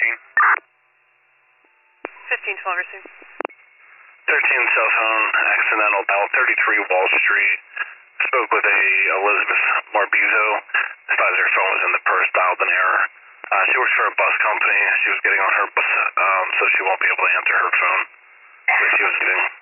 1512 received. 13 cell phone, accidental dial 33 Wall Street. Spoke with a Elizabeth Marbizo. Advised her phone was in the purse, dialed an error. She works for a bus company. She was getting on her bus, so she won't be able to answer her phone. So she was getting